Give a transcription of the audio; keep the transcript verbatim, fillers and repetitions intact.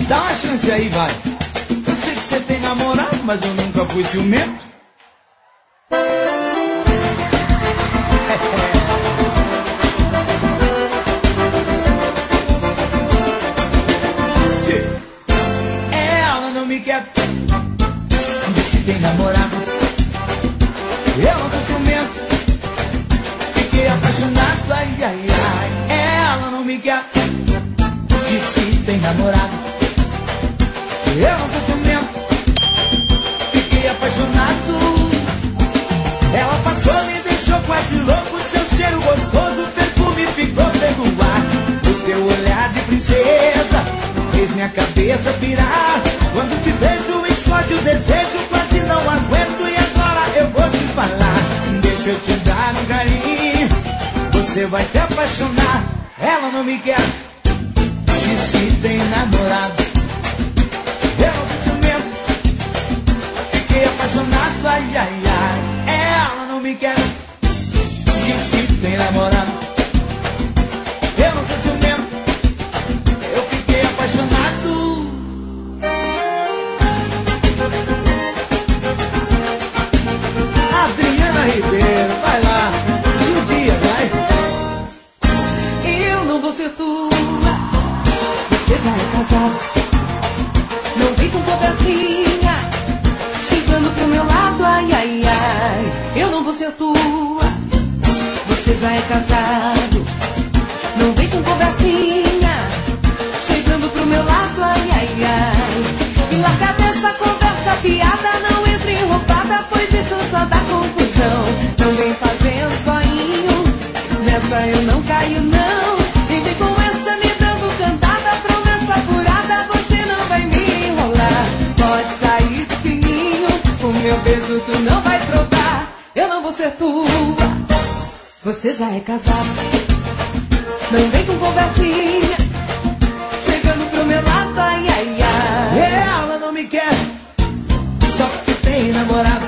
Dá uma chance aí, vai. Eu sei que você tem namorado, mas eu nunca fui ciumento. Ela não me quer, diz que tem namorado. Eu não sou ciumento, fiquei apaixonado, ai, ai, ai. Ela não me quer, diz que tem namorado. Eu não sou ciumento, fiquei apaixonado. Ela passou, me deixou quase louco. Seu cheiro gostoso, perfume ficou pelo ar. O teu olhar de princesa fez minha cabeça pirar. Quando te vejo explode o desejo, quase não aguento. E agora eu vou te falar, deixa eu te dar um carinho, você vai se apaixonar. Ela não me quer, diz que tem namorado. Eu não sou ciumento, fiquei apaixonado, ai, ai, ai. Ela não me quer, diz que tem namorado. Eu não sou ciumento, eu fiquei apaixonado. Adriana Ribeiro, vai lá, judia, vai. Eu não vou ser tua, você já é casado. Não vem com conversinha, chegando pro meu lado, ai, ai, ai. Eu não vou ser tua, você já é casado. Não vem com conversinha, chegando pro meu lado, ai, ai, ai. Me larga dessa conversa piada, não entre em roubada, pois isso só dá confusão. Não vem fazendo soinho, nessa eu não caio não. E vem com essa me dando cantada, promessa furada, você não vai me enrolar. Pode sair de fininho, o meu beijo tu não vai provar. Eu não vou ser tua, você já é casado. Não vem com conversinha, chegando pro meu lado, ai, ai, ai. Ela não me quer, só que tem namorado.